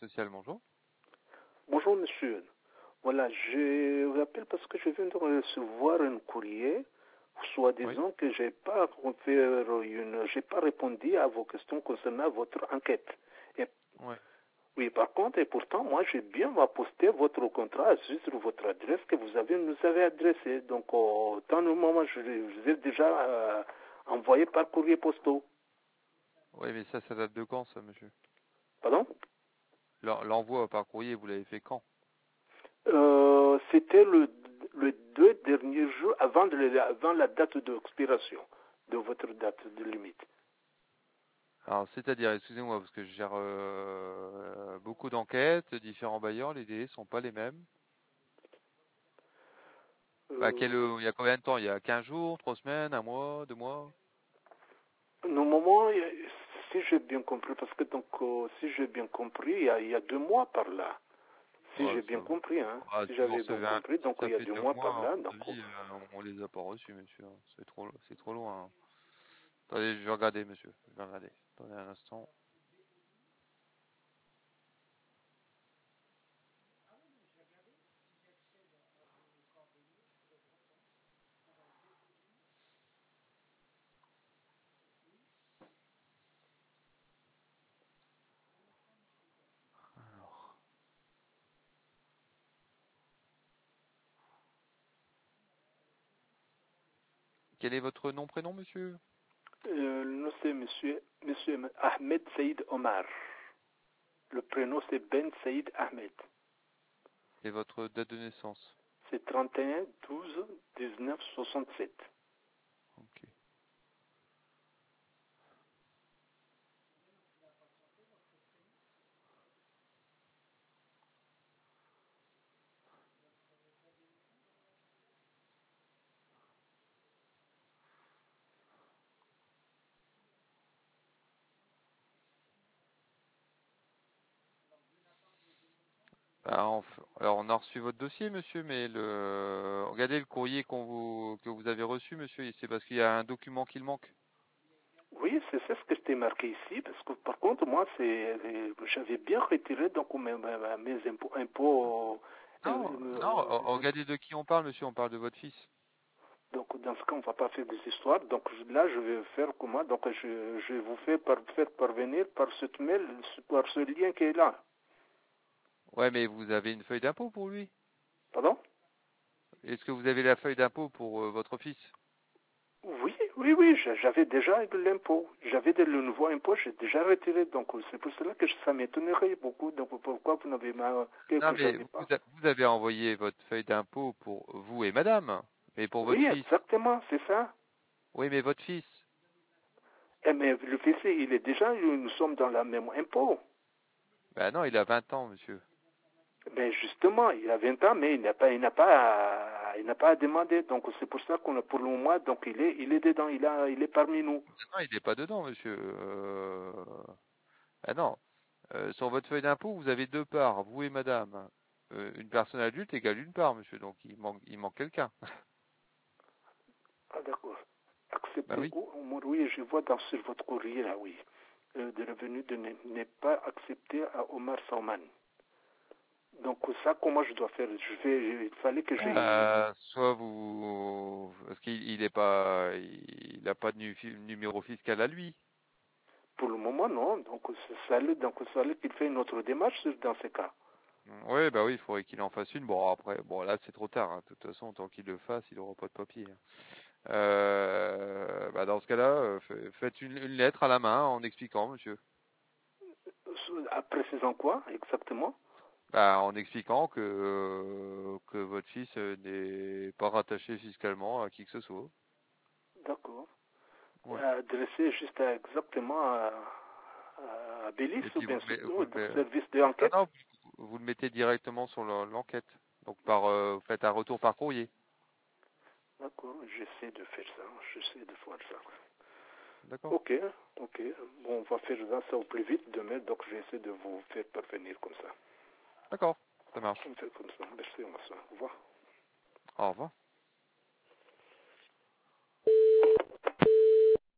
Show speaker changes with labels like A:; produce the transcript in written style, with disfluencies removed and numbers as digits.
A: social, bonjour.
B: Bonjour monsieur. Voilà, je vous appelle parce que je viens de recevoir un courrier,
A: Oui,
B: soi-disant que j'ai pas répondu à vos questions concernant votre enquête. Et,
A: oui.
B: oui, par contre, et pourtant, moi, j'ai bien posté votre contrat sur votre adresse que nous avez adressée. Donc, dans le moment, je vous ai déjà envoyé par courrier postaux.
A: Oui, mais ça date de quand, ça, monsieur?
B: Pardon?
A: L'envoi par courrier, vous l'avez fait quand?
B: C'était le 2 derniers jours avant la date d'expiration de votre date de limite.
A: Alors, c'est-à-dire, excusez-moi, parce que je gère beaucoup d'enquêtes, différents bailleurs, les délais sont pas les mêmes. Bah,
B: Euh,
A: il y a combien de temps? Il y a 15 jours, 3 semaines, un mois, 2 mois?
B: Normalement, si j'ai bien compris, parce que donc, si j'ai bien compris, il y a 2 mois par là. Si
A: Ouais,
B: j'ai bien compris, hein. Si
A: si vous
B: j'avais bien
A: recevez un,
B: compris,
A: si
B: donc
A: ça
B: il y a
A: fait
B: deux
A: deux
B: mois par
A: mois,
B: là.
A: un
B: Donc,
A: devis, on les a pas reçus, monsieur. C'est trop loin, hein. Attendez, je vais regarder, monsieur. Je vais regarder. Attendez un instant. Alors, quel est votre nom, prénom, monsieur?
B: non, c'est monsieur Ahmed Saïd Omar. Le prénom, c'est Ben Saïd Ahmed.
A: Et votre date de naissance?
B: C'est 31/12/1967.
A: Ok. Alors, on a reçu votre dossier, monsieur, mais regardez le courrier que vous avez reçu, monsieur, et c'est parce qu'il y a un document qui le manque.
B: Oui, c'est ça ce que je t'ai marqué ici, parce que par contre, moi, j'avais bien retiré donc mes impôts.
A: Non, non, regardez de qui on parle, monsieur, on parle de votre fils.
B: Donc, dans ce cas, on ne va pas faire des histoires. Donc, là, je vais faire comment? Donc, je vous faire parvenir par ce mail, par ce lien qui est là.
A: Ouais, mais vous avez une feuille d'impôt pour lui.
B: Pardon?
A: Est-ce que vous avez la feuille d'impôt pour votre fils?
B: Oui, oui, oui, j'avais déjà l'impôt. Le nouveau impôt, j'ai déjà retiré. Donc, c'est pour cela que ça m'étonnerait beaucoup. Donc, pourquoi vous n'avez
A: Non,
B: que
A: mais
B: j'avais pas?
A: vous avez envoyé votre feuille d'impôt pour vous et madame, mais pour votre
B: Oui,
A: fils.
B: exactement, c'est ça.
A: Oui, mais votre fils.
B: Eh, mais le PC, nous sommes dans la même impôt.
A: Ben non, il a 20 ans, monsieur.
B: Ben justement, il a 20 ans, mais il n'a pas à demander. Donc c'est pour ça qu'on a pour le moment, donc il est dedans, il est parmi nous.
A: Non, il n'est pas dedans, monsieur. Ah non. Sur votre feuille d'impôt, vous avez deux parts, vous et madame. Une personne adulte égale une part, monsieur, donc il manque quelqu'un.
B: Ah d'accord.
A: Bah
B: Accepter
A: oui.
B: ou oui, je vois sur votre courrier là, oui. De revenu n'est pas accepté à Omar Salman. Donc ça, comment je dois faire? Il fallait que j'ai.
A: Soit vous, parce qu'il est pas, il n'a pas de numéro fiscal à lui.
B: Pour le moment, non. Donc ça allait qu'il fait une autre démarche dans ce cas.
A: Oui, bah oui, il faudrait qu'il en fasse une. Bon, après, bon, là, c'est trop tard, hein. De toute façon, tant qu'il le fasse, il n'aura pas de papier, hein. Bah, dans ce cas-là, faites une lettre à la main en expliquant, monsieur.
B: Précisant quoi exactement?
A: Bah, en expliquant que votre fils n'est pas rattaché fiscalement à qui que ce soit.
B: D'accord.
A: Ouais.
B: Adressé juste exactement à Bélis
A: Et
B: ou
A: puis
B: bien
A: vous
B: surtout
A: le
B: au
A: mettez,
B: service
A: non,
B: d'enquête.
A: non, vous le mettez directement sur l'enquête. Donc vous faites un retour par courrier.
B: D'accord, j'essaie de faire ça. J'essaie de faire ça.
A: D'accord.
B: Ok, ok. Bon, on va faire ça au plus vite demain, donc j'essaie de vous faire parvenir comme ça.
A: D'accord. Ça marche.
B: On fait comme ça. Merci, on va ça. Au revoir.
A: Au revoir.